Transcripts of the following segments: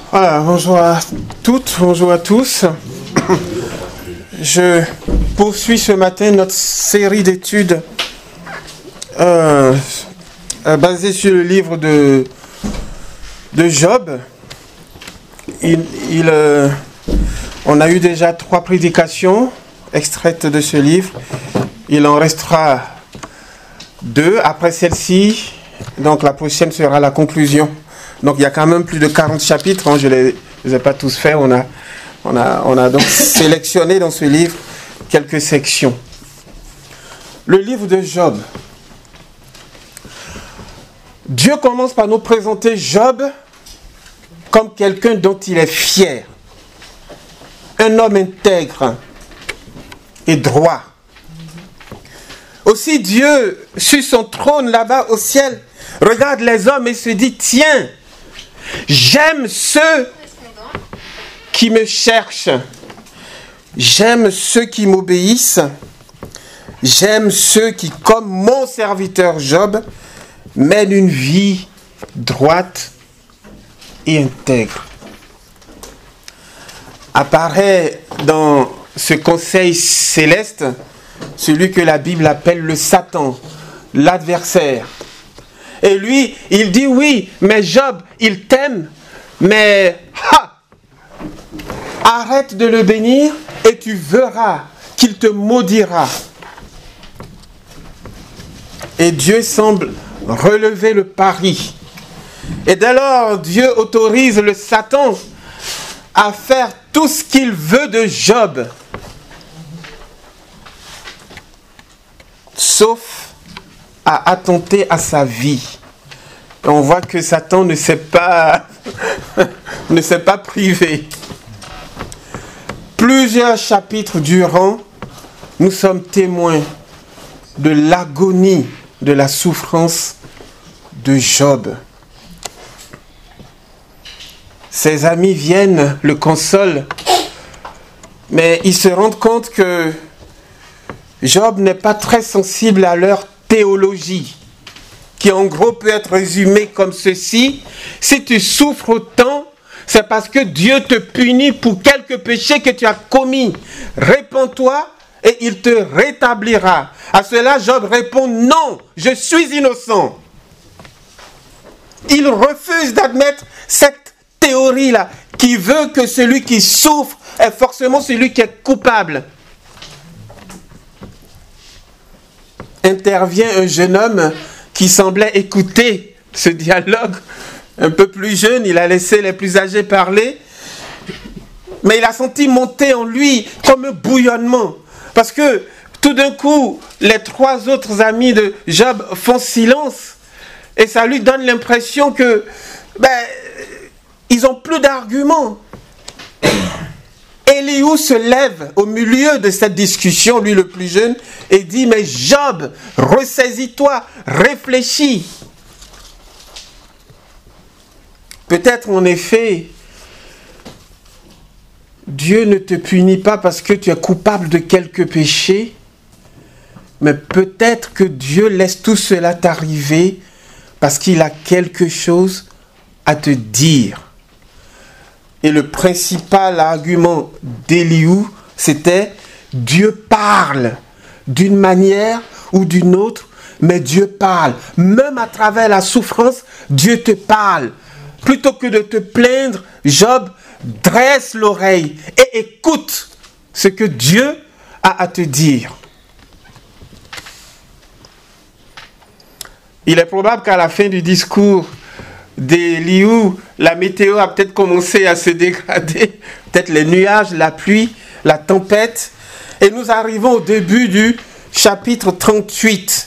Voilà, bonjour à toutes, bonjour à tous. Je poursuis ce matin notre série d'études basée sur le livre de Job. On a eu déjà 3 prédications extraites de ce livre. Il en restera 2 après celle-ci. Donc la prochaine sera la conclusion. Donc il y a quand même plus de 40 chapitres. Hein, je ne les ai pas tous faits. On a donc sélectionné dans ce livre quelques sections. Le livre de Job. Dieu commence par nous présenter Job comme quelqu'un dont il est fier. Un homme intègre et droit. Aussi Dieu, sur son trône là-bas au ciel, regarde les hommes et se dit, tiens, j'aime ceux qui me cherchent. J'aime ceux qui m'obéissent. J'aime ceux qui, comme mon serviteur Job, mènent une vie droite et intègre. Apparaît dans ce conseil céleste celui que la Bible appelle le Satan, l'adversaire. Et lui, il dit oui, mais Job, il t'aime, mais arrête de le bénir et tu verras qu'il te maudira. Et Dieu semble relever le pari. Et dès lors, Dieu autorise le Satan à faire tout ce qu'il veut de Job, sauf à attenter à sa vie. Et on voit que Satan ne s'est pas privé. Plusieurs chapitres durant, nous sommes témoins de l'agonie, de la souffrance de Job. Ses amis viennent, le consolent, mais ils se rendent compte que Job n'est pas très sensible à leur théologie, qui en gros peut être résumée comme ceci: si tu souffres autant, c'est parce que Dieu te punit pour quelques péchés que tu as commis. Répands-toi et il te rétablira. À cela, Job répond: non, je suis innocent. Il refuse d'admettre cette théorie-là, qui veut que celui qui souffre est forcément celui qui est coupable. Intervient un jeune homme qui semblait écouter ce dialogue, un peu plus jeune, il a laissé les plus âgés parler, mais il a senti monter en lui comme un bouillonnement, parce que tout d'un coup, les 3 autres amis de Job font silence, et ça lui donne l'impression que ils n'ont plus d'arguments. Elihu se lève au milieu de cette discussion, lui le plus jeune, et dit: mais Job, ressaisis-toi, réfléchis. Peut-être en effet, Dieu ne te punit pas parce que tu es coupable de quelques péchés, mais peut-être que Dieu laisse tout cela t'arriver parce qu'il a quelque chose à te dire. Et le principal argument d'Elihu, c'était: Dieu parle d'une manière ou d'une autre, mais Dieu parle. Même à travers la souffrance, Dieu te parle. Plutôt que de te plaindre, Job, dresse l'oreille et écoute ce que Dieu a à te dire. Il est probable qu'à la fin du discours d'Elihu, la météo a peut-être commencé à se dégrader, peut-être les nuages, la pluie, la tempête, et nous arrivons au début du chapitre 38.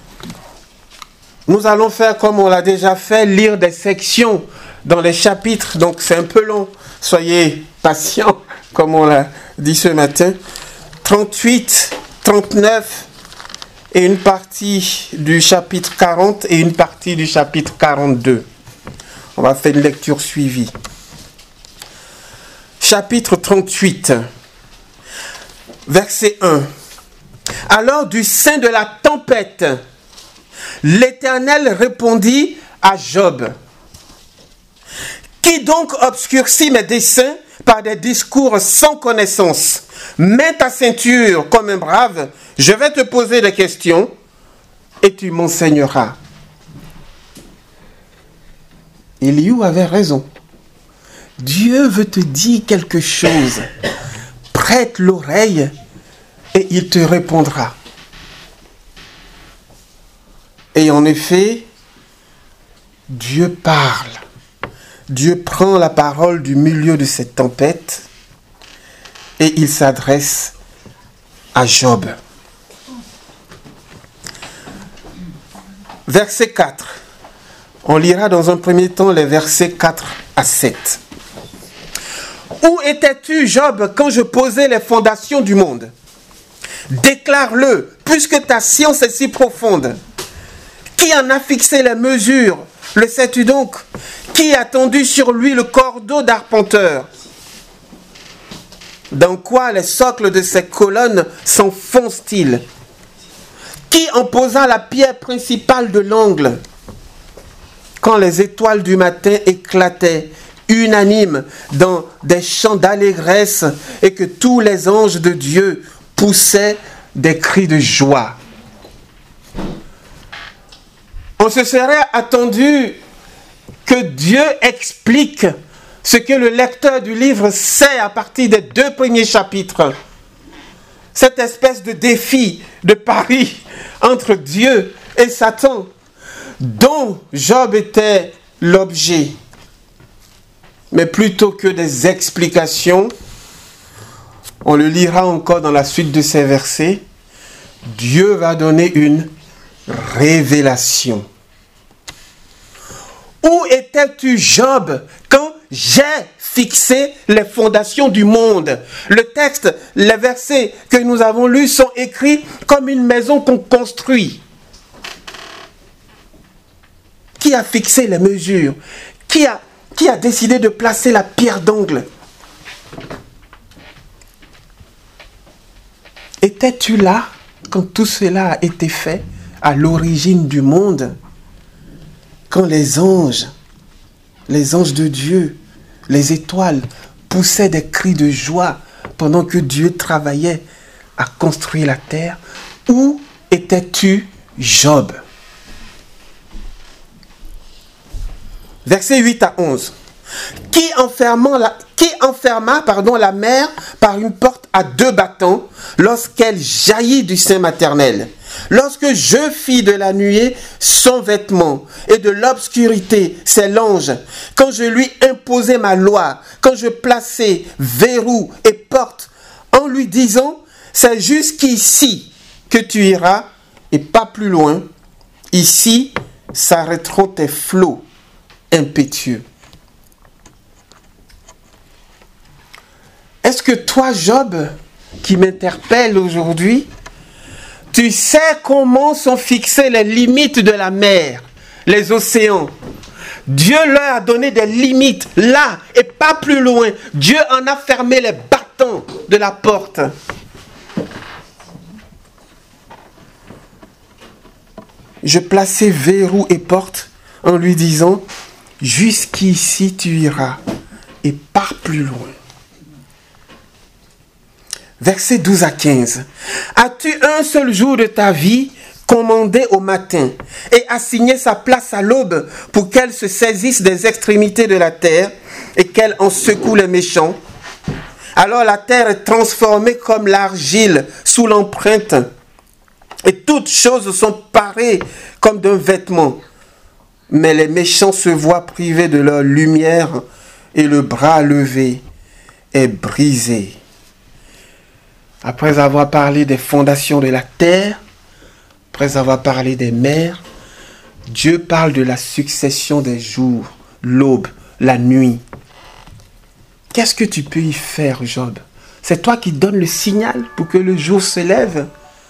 Nous allons faire comme on l'a déjà fait, lire des sections dans les chapitres, donc c'est un peu long, soyez patients, comme on l'a dit ce matin. 38, 39 et une partie du chapitre 40 et une partie du chapitre 42. On va faire une lecture suivie. Chapitre 38, verset 1. Alors du sein de la tempête, l'Éternel répondit à Job: Qui donc obscurcit mes desseins par des discours sans connaissance? Mets ta ceinture comme un brave, je vais te poser des questions et tu m'enseigneras. Éliou avait raison. Dieu veut te dire quelque chose. Prête l'oreille et il te répondra. Et en effet, Dieu parle. Dieu prend la parole du milieu de cette tempête et il s'adresse à Job. Verset 4. On lira dans un premier temps les versets 4 à 7. Où étais-tu, Job, quand je posais les fondations du monde? Déclare-le, puisque ta science est si profonde. Qui en a fixé les mesures? Le sais-tu donc? Qui a tendu sur lui le cordeau d'arpenteur? Dans quoi les socles de ces colonnes s'enfoncent-ils? Qui en posa la pierre principale de l'angle? Quand les étoiles du matin éclataient, unanimes dans des chants d'allégresse, et que tous les anges de Dieu poussaient des cris de joie. On se serait attendu que Dieu explique ce que le lecteur du livre sait à partir des 2 premiers chapitres. Cette espèce de défi, de pari entre Dieu et Satan, dont Job était l'objet. Mais plutôt que des explications, on le lira encore dans la suite de ces versets, Dieu va donner une révélation. Où étais-tu, Job, quand j'ai fixé les fondations du monde? Le texte, les versets que nous avons lus sont écrits comme une maison qu'on construit. Qui a fixé les mesures? Qui a décidé de placer la pierre d'angle? Étais-tu là quand tout cela a été fait à l'origine du monde? Quand les anges de Dieu, les étoiles, poussaient des cris de joie pendant que Dieu travaillait à construire la terre? Où étais-tu, Job? Versets 8 à 11. Qui enferma la mer par une porte à 2 battants lorsqu'elle jaillit du sein maternel? Lorsque je fis de la nuée son vêtement et de l'obscurité ses langes, quand je lui imposai ma loi, quand je plaçai verrou et porte en lui disant, c'est jusqu'ici que tu iras et pas plus loin, ici s'arrêteront tes flots impétueux. Est-ce que toi, Job, qui m'interpelle aujourd'hui, tu sais comment sont fixées les limites de la mer, les océans? Dieu leur a donné des limites là et pas plus loin. Dieu en a fermé les battants de la porte. Je plaçai verrou et porte en lui disant, jusqu'ici tu iras et pas plus loin. Versets 12 à 15. As-tu un seul jour de ta vie commandé au matin et assigné sa place à l'aube pour qu'elle se saisisse des extrémités de la terre et qu'elle en secoue les méchants? Alors la terre est transformée comme l'argile sous l'empreinte et toutes choses sont parées comme d'un vêtement. Mais les méchants se voient privés de leur lumière et le bras levé est brisé. Après avoir parlé des fondations de la terre, après avoir parlé des mers, Dieu parle de la succession des jours, l'aube, la nuit. Qu'est-ce que tu peux y faire, Job? C'est toi qui donnes le signal pour que le jour se lève.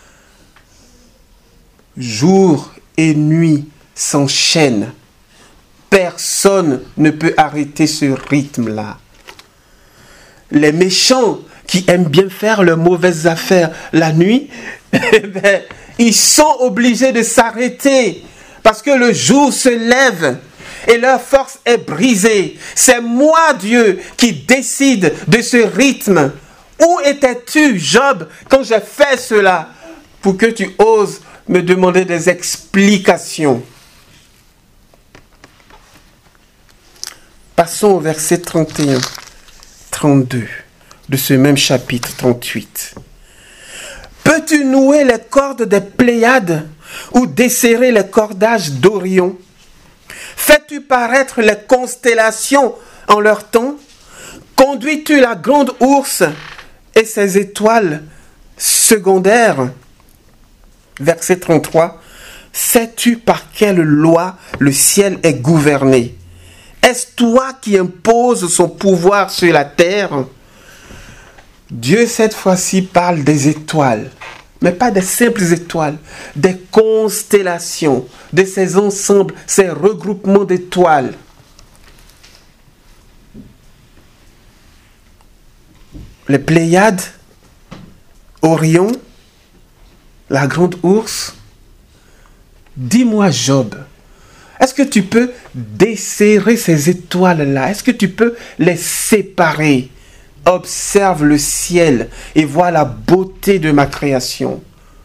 Jour et nuit s'enchaînent. Personne ne peut arrêter ce rythme-là. Les méchants qui aiment bien faire leurs mauvaises affaires la nuit, ils sont obligés de s'arrêter parce que le jour se lève et leur force est brisée. C'est moi, Dieu, qui décide de ce rythme. Où étais-tu, Job, quand j'ai fait cela, pour que tu oses me demander des explications? Passons au verset 31, 32 de ce même chapitre 38. Peux-tu nouer les cordes des Pléiades ou desserrer les cordages d'Orion? Fais-tu paraître les constellations en leur temps? Conduis-tu la grande ourse et ses étoiles secondaires? Verset 33. Sais-tu par quelle loi le ciel est gouverné? Est-ce toi qui imposes son pouvoir sur la terre? Dieu, cette fois-ci, parle des étoiles, mais pas des simples étoiles, des constellations, de ces ensembles, ces regroupements d'étoiles. Les Pléiades, Orion, la grande ourse. Dis-moi, Job, est-ce que tu peux desserrer ces étoiles-là? Est-ce que tu peux les séparer? Observe le ciel et vois la beauté de ma création.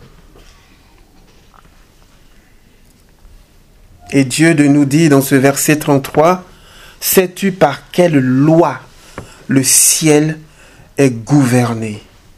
Et Dieu de nous dit dans ce verset 33, sais-tu par quelle loi le ciel est gouverné?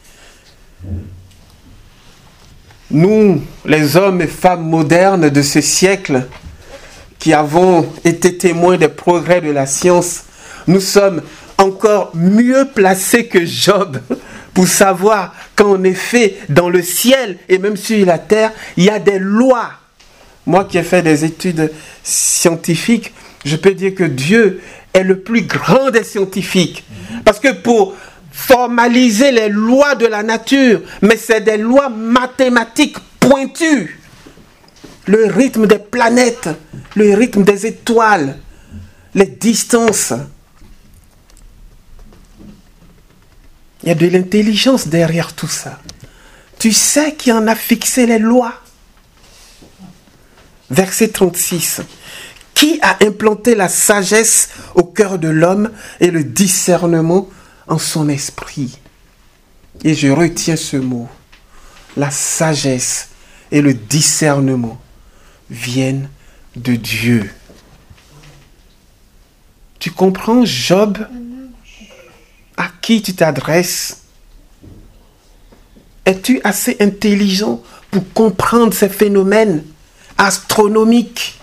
Nous, les hommes et femmes modernes de ce siècle, qui avons été témoins des progrès de la science, nous sommes encore mieux placés que Job pour savoir qu'en effet, dans le ciel et même sur la terre, il y a des lois. Moi qui ai fait des études scientifiques, je peux dire que Dieu est le plus grand des scientifiques. Parce que pour formaliser les lois de la nature, mais c'est des lois mathématiques pointues. Le rythme des planètes, le rythme des étoiles, les distances. Il y a de l'intelligence derrière tout ça. Tu sais qui en a fixé les lois. Verset 36. Qui a implanté la sagesse au cœur de l'homme et le discernement en son esprit? Et je retiens ce mot. La sagesse et le discernement viennent de Dieu. Tu comprends, Job? À qui tu t'adresses? Es-tu assez intelligent pour comprendre ces phénomènes astronomiques?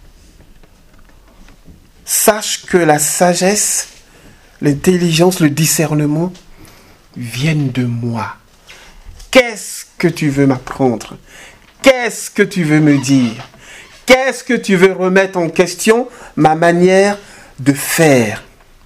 Sache que la sagesse, l'intelligence, le discernement viennent de moi. Qu'est-ce que tu veux m'apprendre? Qu'est-ce que tu veux me dire? Qu'est-ce que tu veux remettre en question? Ma manière de faire.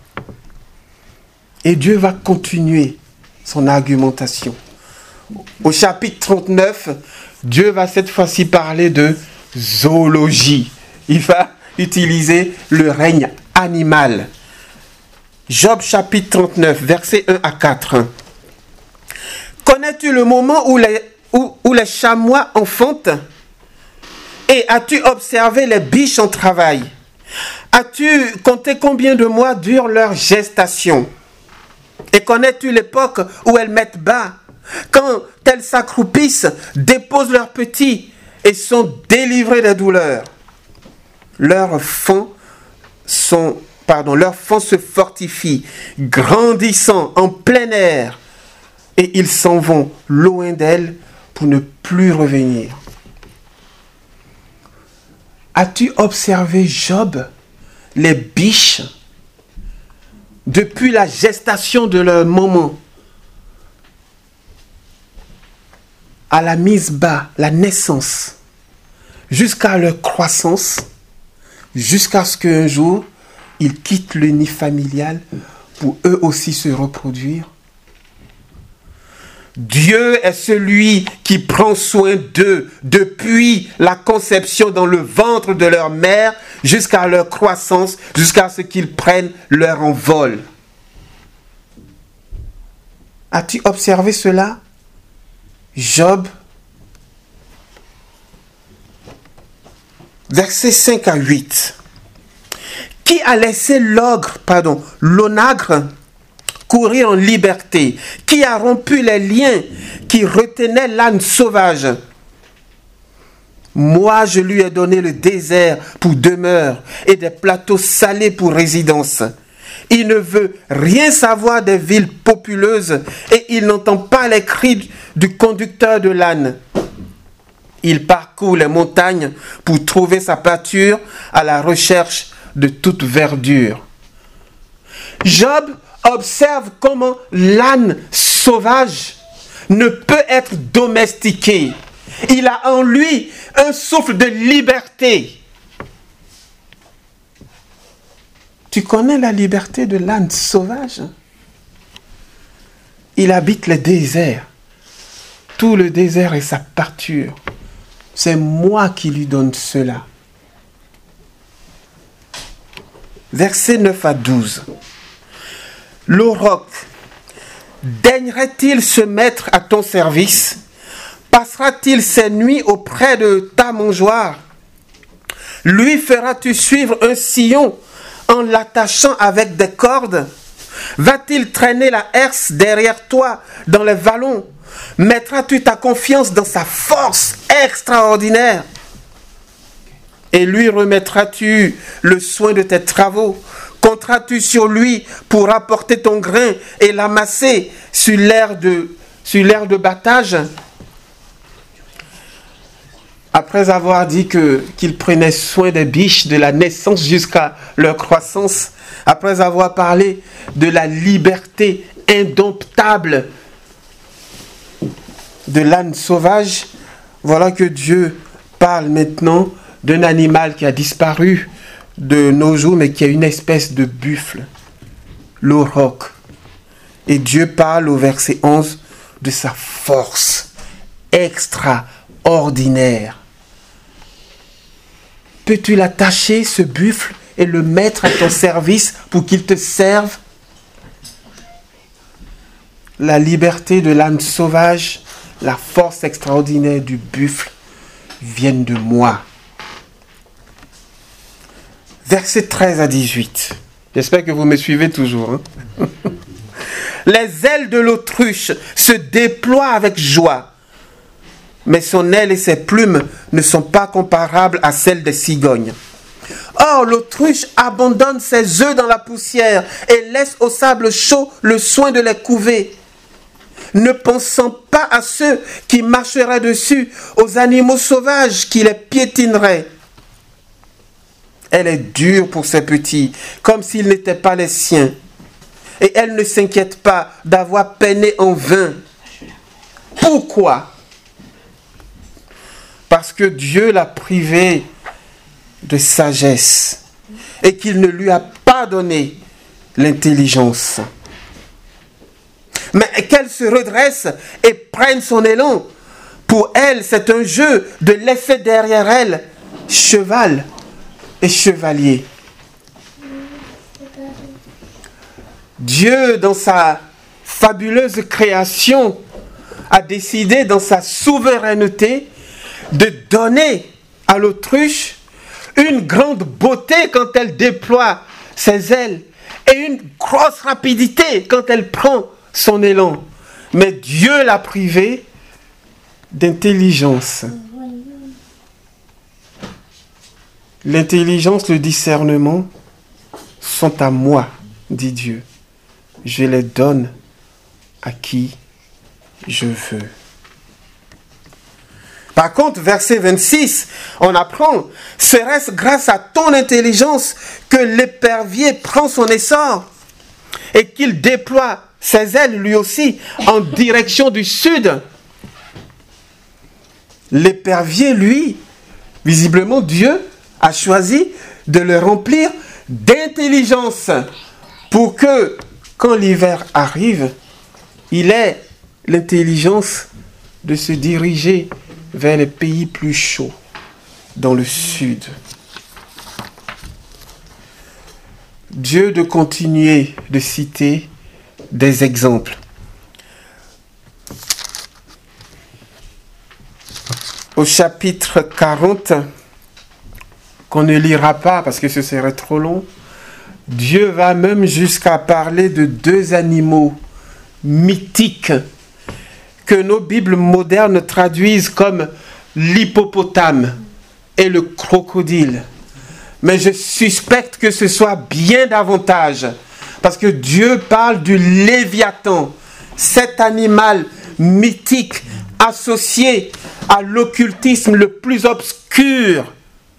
Et Dieu va continuer son argumentation. Au chapitre 39, Dieu va cette fois-ci parler de zoologie. Il va utiliser le règne animal. Job chapitre 39, versets 1 à 4. Connais-tu le moment où les chamois enfantent? Et as-tu observé les biches en travail? As-tu compté combien de mois dure leur gestation? Et connais-tu l'époque où elles mettent bas? Quand elles s'accroupissent, déposent leurs petits et sont délivrées des douleurs. Leurs flancs se fortifient, grandissant en plein air, et ils s'en vont loin d'elles pour ne plus revenir. As-tu observé, Job, les biches depuis la gestation de leur maman à la mise bas, la naissance, jusqu'à leur croissance, jusqu'à ce qu'un jour, ils quittent le nid familial pour eux aussi se reproduire? Dieu est celui qui prend soin d'eux depuis la conception dans le ventre de leur mère jusqu'à leur croissance, jusqu'à ce qu'ils prennent leur envol. As-tu observé cela, Job? Versets 5 à 8. Qui a laissé l'onagre courir en liberté? Qui a rompu les liens qui retenaient l'âne sauvage? Moi, je lui ai donné le désert pour demeure et des plateaux salés pour résidence. Il ne veut rien savoir des villes populeuses et il n'entend pas les cris du conducteur de l'âne. Il parcourt les montagnes pour trouver sa pâture à la recherche de toute verdure. Job observe comment l'âne sauvage ne peut être domestiqué. Il a en lui un souffle de liberté. Tu connais la liberté de l'âne sauvage? Il habite les déserts. Tout le désert est sa pâture. C'est moi qui lui donne cela. Versets 9 à 12. L'auroch daignerait-il se mettre à ton service? Passera-t-il ses nuits auprès de ta mangeoire? Lui feras-tu suivre un sillon en l'attachant avec des cordes? Va-t-il traîner la herse derrière toi dans les vallons? Mettras-tu ta confiance dans sa force extraordinaire? Et lui remettras-tu le soin de tes travaux? Compteras-tu sur lui pour apporter ton grain et l'amasser sur l'aire de battage? Après avoir dit qu'il prenait soin des biches de la naissance jusqu'à leur croissance, après avoir parlé de la liberté indomptable de l'âne sauvage, voilà que Dieu parle maintenant d'un animal qui a disparu de nos jours, mais qui est une espèce de buffle, l'auroch. Et Dieu parle au verset 11 de sa force extraordinaire. Peux-tu l'attacher, ce buffle, et le mettre à ton service pour qu'il te serve? La liberté de l'âne sauvage, la force extraordinaire du buffle viennent de moi. Versets 13 à 18. J'espère que vous me suivez toujours. Hein? Les ailes de l'autruche se déploient avec joie, mais son aile et ses plumes ne sont pas comparables à celles des cigognes. Or, l'autruche abandonne ses œufs dans la poussière et laisse au sable chaud le soin de les couver, ne pensant pas à ceux qui marcheraient dessus, aux animaux sauvages qui les piétineraient. Elle est dure pour ses petits, comme s'ils n'étaient pas les siens. Et elle ne s'inquiète pas d'avoir peiné en vain. Pourquoi? Parce que Dieu l'a privée de sagesse et qu'il ne lui a pas donné l'intelligence. Mais qu'elle se redresse et prenne son élan. Pour elle, c'est un jeu de laisser derrière elle cheval et chevalier. Dieu, dans sa fabuleuse création, a décidé dans sa souveraineté de donner à l'autruche une grande beauté quand elle déploie ses ailes et une grosse rapidité quand elle prend son élan. Mais Dieu l'a privée d'intelligence. L'intelligence, le discernement sont à moi, dit Dieu. Je les donne à qui je veux. Par contre, verset 26, on apprend, serait-ce grâce à ton intelligence que l'épervier prend son essor et qu'il déploie ses ailes lui aussi en direction du sud? L'épervier, lui, visiblement Dieu a choisi de le remplir d'intelligence pour que, quand l'hiver arrive, il ait l'intelligence de se diriger vers les pays plus chauds, dans le sud. Dieu de continuer de citer des exemples. Au chapitre 40, qu'on ne lira pas parce que ce serait trop long, Dieu va même jusqu'à parler de deux animaux mythiques que nos Bibles modernes traduisent comme l'hippopotame et le crocodile. Mais je suspecte que ce soit bien davantage, parce que Dieu parle du Léviathan, cet animal mythique associé à l'occultisme le plus obscur.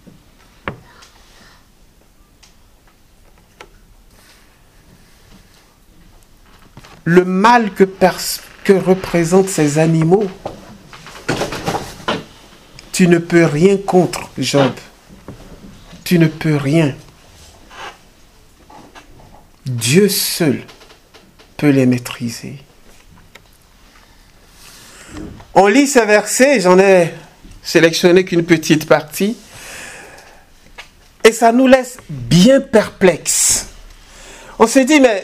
Le mal que représentent ces animaux, tu ne peux rien contre, Job. Tu ne peux rien. Dieu seul peut les maîtriser. On lit ces versets, j'en ai sélectionné qu'une petite partie, et ça nous laisse bien perplexes. On se dit, mais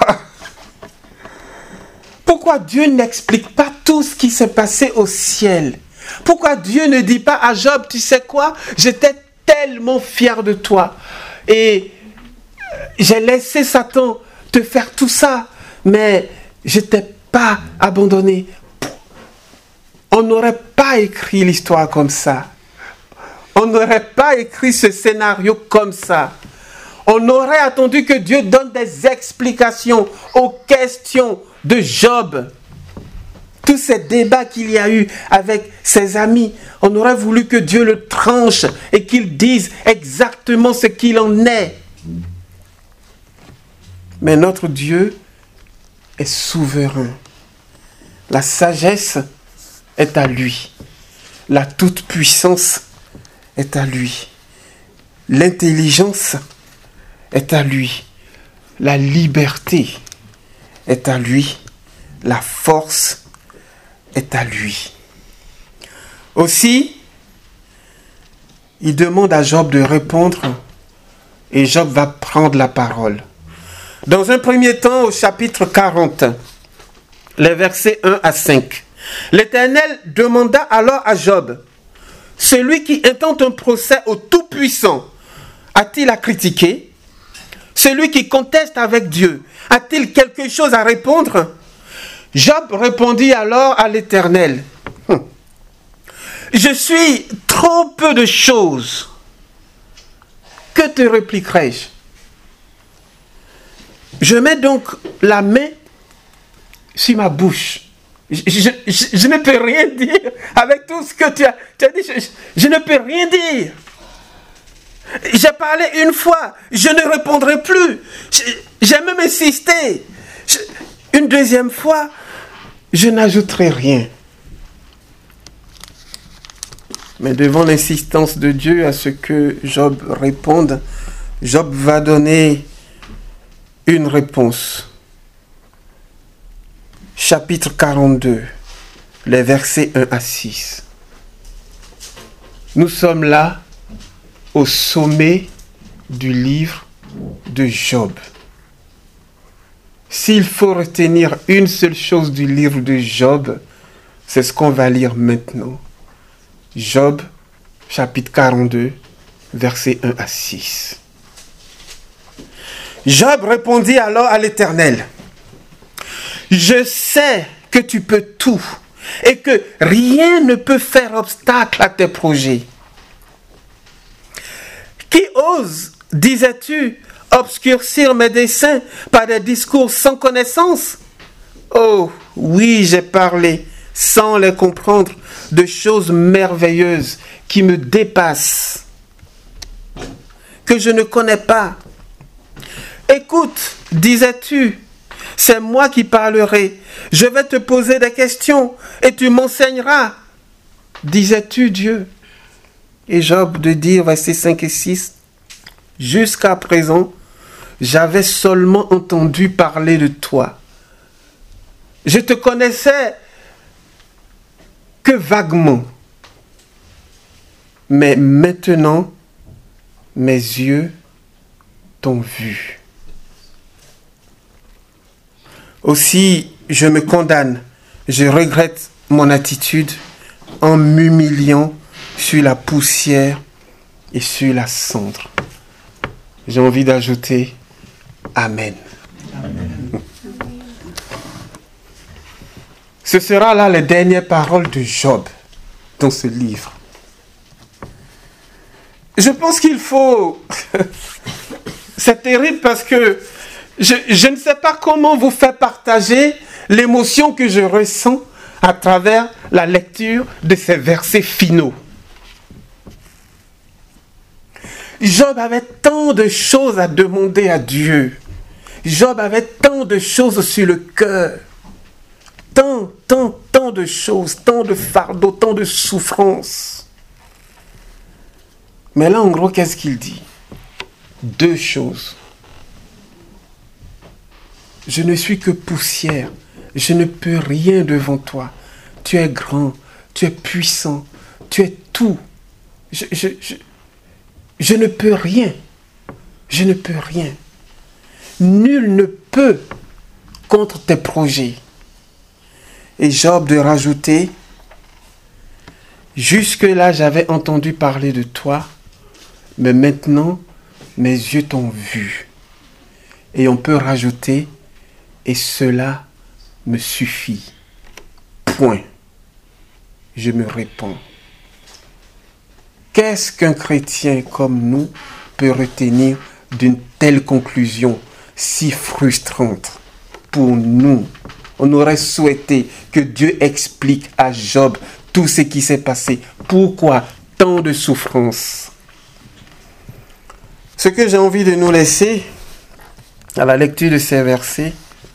pourquoi Dieu n'explique pas tout ce qui s'est passé au ciel? Pourquoi Dieu ne dit pas à Job, tu sais quoi, j'étais tellement fier de toi et j'ai laissé Satan te faire tout ça, mais je ne t'ai pas abandonné. On n'aurait pas écrit l'histoire comme ça. On n'aurait pas écrit ce scénario comme ça. On aurait attendu que Dieu donne des explications aux questions de Job. Tous ces débats qu'il y a eu avec ses amis, on aurait voulu que Dieu le tranche et qu'il dise exactement ce qu'il en est. Mais notre Dieu est souverain. La sagesse est à lui. La toute-puissance est à lui. L'intelligence est à lui. La liberté est à lui. La force est à lui. Aussi, il demande à Job de répondre et Job va prendre la parole. Dans un premier temps, au chapitre 40, les versets 1 à 5, l'Éternel demanda alors à Job, celui qui intente un procès au Tout-Puissant, a-t-il à critiquer? Celui qui conteste avec Dieu, a-t-il quelque chose à répondre? Job répondit alors à l'Éternel, je suis trop peu de choses. Que te répliquerai-je? Je mets donc la main sur ma bouche. Je ne peux rien dire avec tout ce que tu as dit. Je ne peux rien dire. J'ai parlé une fois, je ne répondrai plus. J'ai même insisté. Une deuxième fois, je n'ajouterai rien. Mais devant l'insistance de Dieu à ce que Job réponde, Job va donner une réponse. Chapitre 42, les versets 1 à 6. Nous sommes là au sommet du livre de Job. S'il faut retenir une seule chose du livre de Job, c'est ce qu'on va lire maintenant. Job, chapitre 42, versets 1 à 6. Job répondit alors à l'Éternel, « Je sais que tu peux tout et que rien ne peut faire obstacle à tes projets. Qui ose, disais-tu, obscurcir mes desseins par des discours sans connaissance? Oh, oui, j'ai parlé, sans les comprendre, de choses merveilleuses qui me dépassent, que je ne connais pas. Écoute, disais-tu, c'est moi qui parlerai. Je vais te poser des questions et tu m'enseigneras. Disais-tu, Dieu? Et Job de dire, versets 5 et 6, jusqu'à présent, j'avais seulement entendu parler de toi. Je te connaissais que vaguement. Mais maintenant, mes yeux t'ont vu. Aussi, je me condamne, je regrette mon attitude en m'humiliant sur la poussière et sur la cendre. J'ai envie d'ajouter, Amen. Amen. Ce sera là les dernières paroles de Job dans ce livre. Je pense qu'il faut... C'est terrible parce que je ne sais pas comment vous faire partager l'émotion que je ressens à travers la lecture de ces versets finaux. Job avait tant de choses à demander à Dieu. Job avait tant de choses sur le cœur. Tant de choses, tant de fardeaux, tant de souffrances. Mais là, en gros, qu'est-ce qu'il dit? 2 choses. Je ne suis que poussière. Je ne peux rien devant toi. Tu es grand, tu es puissant, tu es tout. Je ne peux rien. Je ne peux rien. Nul ne peut contre tes projets. Et Job de rajouter, jusque-là j'avais entendu parler de toi, mais maintenant mes yeux t'ont vu. Et on peut rajouter, et cela me suffit. Point. Je me réponds. Qu'est-ce qu'un chrétien comme nous peut retenir d'une telle conclusion si frustrante pour nous? On aurait souhaité que Dieu explique à Job tout ce qui s'est passé. Pourquoi tant de souffrance? Ce que j'ai envie de nous laisser à la lecture de ces versets,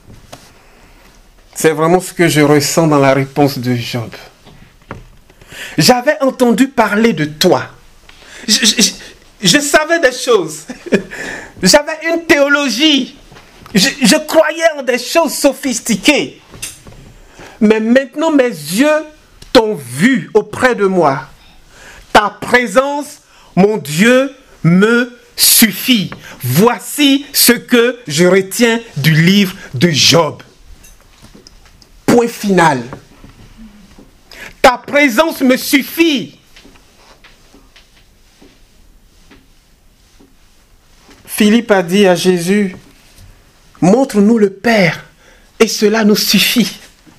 c'est vraiment ce que je ressens dans la réponse de Job. J'avais entendu parler de toi. Je savais des choses. J'avais une théologie. Je croyais en des choses sophistiquées. Mais maintenant, mes yeux t'ont vu auprès de moi. Ta présence, mon Dieu, me suffit. Voici ce que je retiens du livre de Job. Point final. Ta présence me suffit. Philippe a dit à Jésus, montre-nous le Père, et cela nous suffit.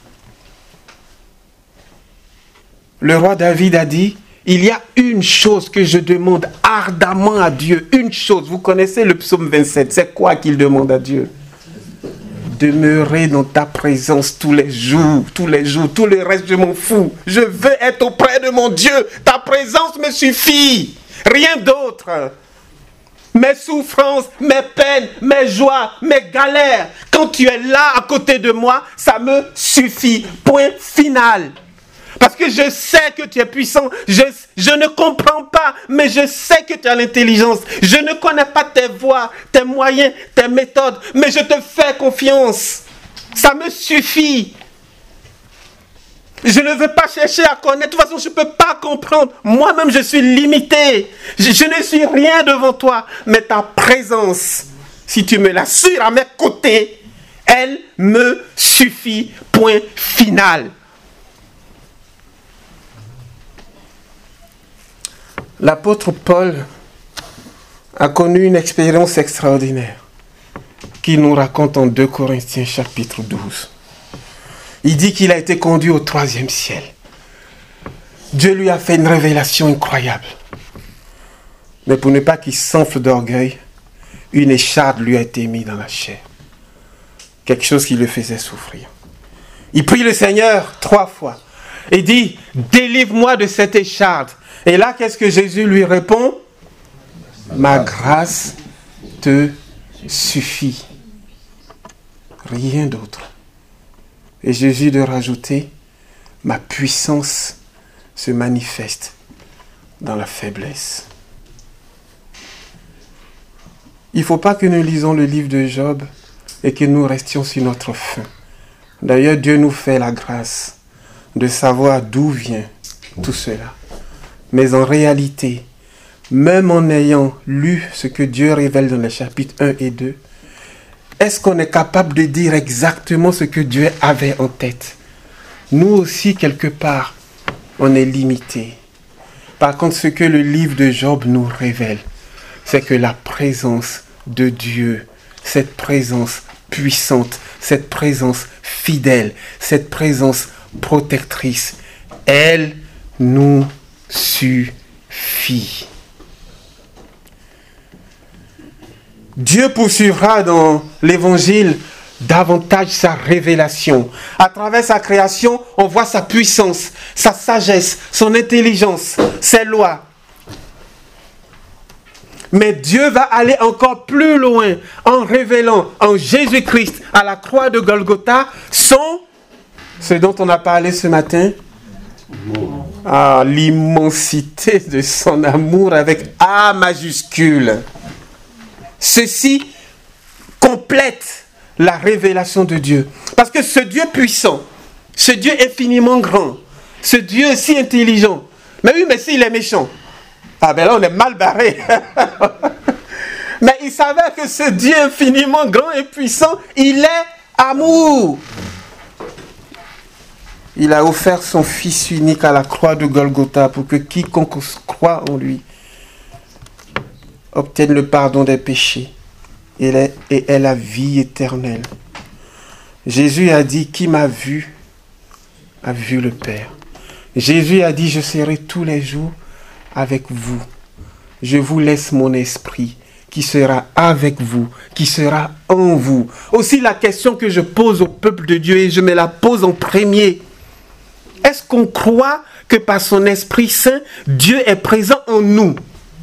Le roi David a dit, il y a une chose que je demande ardemment à Dieu. Une chose, vous connaissez le psaume 27, c'est quoi qu'il demande à Dieu? Demeurer dans ta présence tous les jours, tout le reste je m'en fous. Je veux être auprès de mon Dieu. Ta présence me suffit. Rien d'autre. Mes souffrances, mes peines, mes joies, mes galères. Quand tu es là à côté de moi, ça me suffit. Point final. Parce que je sais que tu es puissant. Je ne comprends pas, mais je sais que tu as l'intelligence. Je ne connais pas tes voies, tes moyens, tes méthodes, mais je te fais confiance. Ça me suffit. Je ne veux pas chercher à connaître. De toute façon, je ne peux pas comprendre. Moi-même, je suis limité. Je ne suis rien devant toi. Mais ta présence, si tu me l'assures à mes côtés, elle me suffit. Point final. L'apôtre Paul a connu une expérience extraordinaire qu'il nous raconte en 2 Corinthiens chapitre 12. Il dit qu'il a été conduit au 3e ciel. Dieu lui a fait une révélation incroyable. Mais pour ne pas qu'il s'enfle d'orgueil, une écharde lui a été mise dans la chair. Quelque chose qui le faisait souffrir. Il prie le Seigneur 3 fois et dit, délivre-moi de cette écharde. Et là, qu'est-ce que Jésus lui répond? Ma grâce te suffit. Rien d'autre. Et Jésus de rajouter, ma puissance se manifeste dans la faiblesse. Il ne faut pas que nous lisons le livre de Job et que nous restions sur notre faim. D'ailleurs, Dieu nous fait la grâce de savoir d'où vient tout cela. Mais en réalité, même en ayant lu ce que Dieu révèle dans les chapitres 1 et 2, est-ce qu'on est capable de dire exactement ce que Dieu avait en tête? Nous aussi, quelque part, on est limité. Par contre, ce que le livre de Job nous révèle, c'est que la présence de Dieu cette présence puissante, cette présence fidèle, cette présence protectrice. Elle nous suffit. Dieu poursuivra dans l'Évangile davantage sa révélation. À travers sa création, on voit sa puissance, sa sagesse, son intelligence, ses lois. Mais Dieu va aller encore plus loin en révélant en Jésus-Christ à la croix de Golgotha ce dont on a parlé ce matin, l'immensité de son amour avec A majuscule. Ceci complète la révélation de Dieu. Parce que ce Dieu puissant, ce Dieu infiniment grand, ce Dieu si intelligent, mais oui, mais s'il est méchant, ben là on est mal barré. Mais il s'avère que ce Dieu infiniment grand et puissant, il est amour. Il a offert son Fils unique à la croix de Golgotha pour que quiconque croit en lui obtienne le pardon des péchés et ait la vie éternelle. Jésus a dit, qui m'a vu, a vu le Père. Jésus a dit, je serai tous les jours avec vous. Je vous laisse mon esprit qui sera avec vous, qui sera en vous. Aussi la question que je pose au peuple de Dieu, et je me la pose en premier. Est-ce qu'on croit que par son Esprit Saint, Dieu est présent en nous?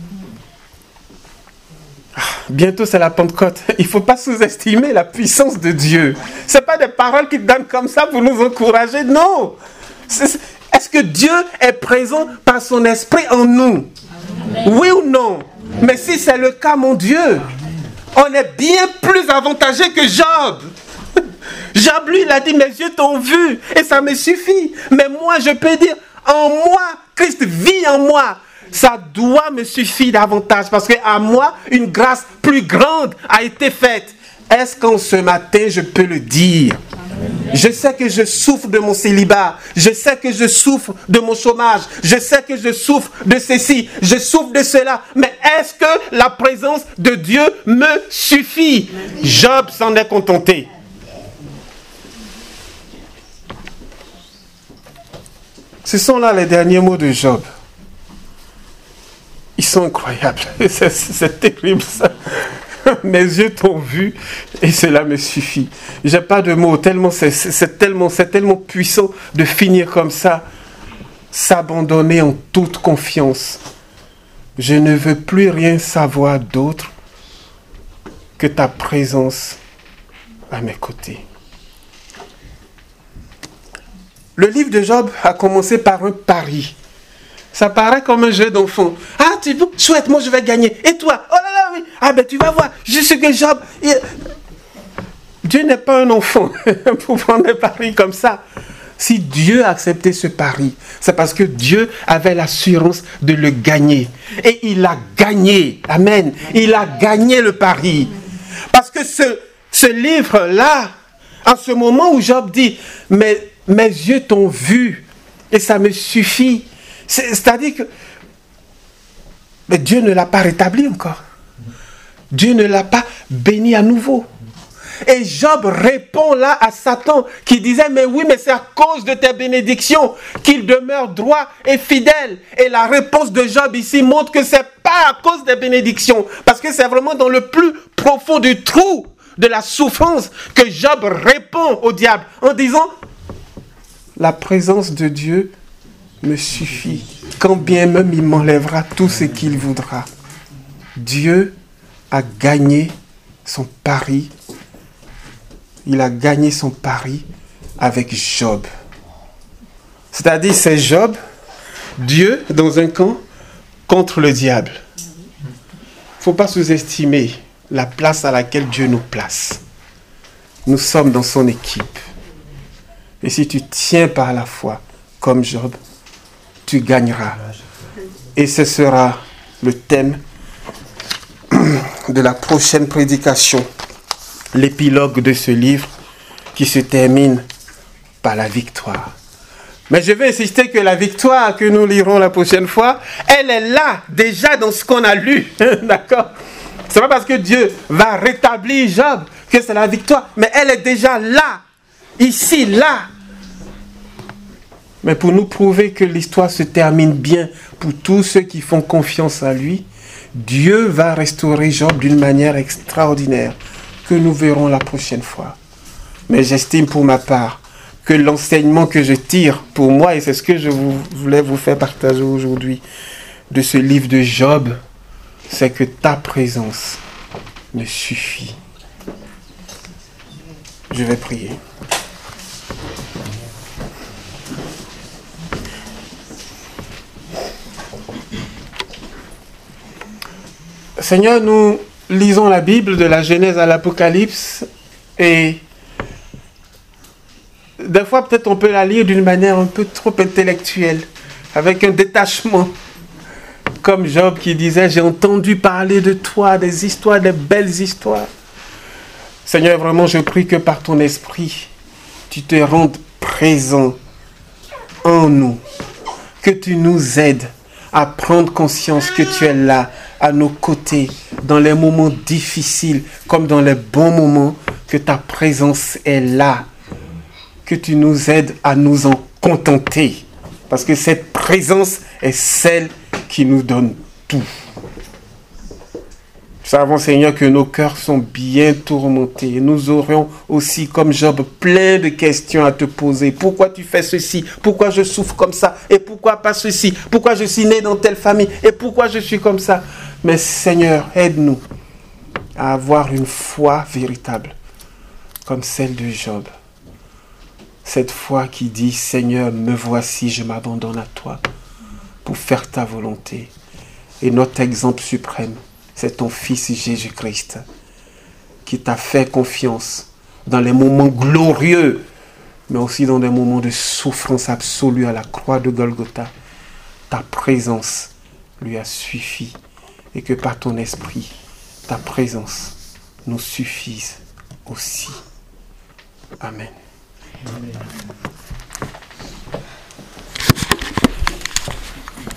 Bientôt c'est la Pentecôte. Il ne faut pas sous-estimer la puissance de Dieu. Ce n'est pas des paroles qu'il donne comme ça pour nous encourager. Non. Est-ce que Dieu est présent par son Esprit en nous? Oui ou non? Mais si c'est le cas, mon Dieu, on est bien plus avantagé que Job. Job, lui, il a dit, mes yeux t'ont vu et ça me suffit. Mais moi, je peux dire, en moi, Christ vit en moi. Ça doit me suffire davantage parce qu'à moi, une grâce plus grande a été faite. Est-ce qu'en ce matin, je peux le dire? Je sais que je souffre de mon célibat. Je sais que je souffre de mon chômage. Je sais que je souffre de ceci. Je souffre de cela. Mais est-ce que la présence de Dieu me suffit? Job s'en est contenté. Ce sont là les derniers mots de Job. Ils sont incroyables. C'est terrible ça. Mes yeux t'ont vu et cela me suffit. J'ai pas de mots, tellement c'est tellement puissant de finir comme ça. S'abandonner en toute confiance. Je ne veux plus rien savoir d'autre que ta présence à mes côtés. Le livre de Job a commencé par un pari. Ça paraît comme un jeu d'enfant. Ah, tu souhaites, moi je vais gagner. Et toi? Oh là là, oui. Ah ben tu vas voir. Juste que Job... Dieu n'est pas un enfant pour prendre un pari comme ça. Si Dieu a accepté ce pari, c'est parce que Dieu avait l'assurance de le gagner. Et il a gagné. Amen. Il a gagné le pari. Parce que ce livre-là, en ce moment où Job dit, mes yeux t'ont vu et ça me suffit. C'est-à-dire que mais Dieu ne l'a pas rétabli encore. Dieu ne l'a pas béni à nouveau. Et Job répond là à Satan qui disait, mais oui, mais c'est à cause de tes bénédictions qu'il demeure droit et fidèle. Et la réponse de Job ici montre que c'est pas à cause des bénédictions, parce que c'est vraiment dans le plus profond du trou de la souffrance que Job répond au diable en disant, la présence de Dieu me suffit, quand bien même il m'enlèvera tout ce qu'il voudra. Dieu a gagné son pari. Il a gagné son pari avec Job. C'est-à-dire, c'est Job, Dieu dans un camp, contre le diable. Il ne faut pas sous-estimer la place à laquelle Dieu nous place. Nous sommes dans son équipe. Et si tu tiens par la foi, comme Job, tu gagneras. Et ce sera le thème de la prochaine prédication, l'épilogue de ce livre qui se termine par la victoire. Mais je vais insister que la victoire que nous lirons la prochaine fois, elle est là, déjà dans ce qu'on a lu. D'accord? C'est pas parce que Dieu va rétablir Job que c'est la victoire, mais elle est déjà là, ici, là. Mais pour nous prouver que l'histoire se termine bien pour tous ceux qui font confiance à lui, Dieu va restaurer Job d'une manière extraordinaire que nous verrons la prochaine fois. Mais j'estime pour ma part que l'enseignement que je tire pour moi, et c'est ce que je voulais vous faire partager aujourd'hui de ce livre de Job, c'est que ta présence me suffit. Je vais prier. Seigneur, nous lisons la Bible de la Genèse à l'Apocalypse et des fois peut-être on peut la lire d'une manière un peu trop intellectuelle, avec un détachement. Comme Job qui disait, j'ai entendu parler de toi, des histoires, des belles histoires. Seigneur, vraiment je prie que par ton esprit, tu te rendes présent en nous, que tu nous aides à prendre conscience que tu es là, à nos côtés, dans les moments difficiles, comme dans les bons moments, que ta présence est là, que tu nous aides à nous en contenter, parce que cette présence est celle qui nous donne tout. Nous savons, Seigneur, que nos cœurs sont bien tourmentés. Nous aurions aussi, comme Job, plein de questions à te poser. Pourquoi tu fais ceci? Pourquoi je souffre comme ça? Et pourquoi pas ceci? Pourquoi je suis né dans telle famille? Et pourquoi je suis comme ça? Mais Seigneur, aide-nous à avoir une foi véritable, comme celle de Job. Cette foi qui dit, Seigneur, me voici, je m'abandonne à toi pour faire ta volonté. Et notre exemple suprême, c'est ton Fils Jésus-Christ qui t'a fait confiance dans les moments glorieux, mais aussi dans des moments de souffrance absolue à la croix de Golgotha. Ta présence lui a suffi et que par ton esprit, ta présence nous suffise aussi. Amen. Amen.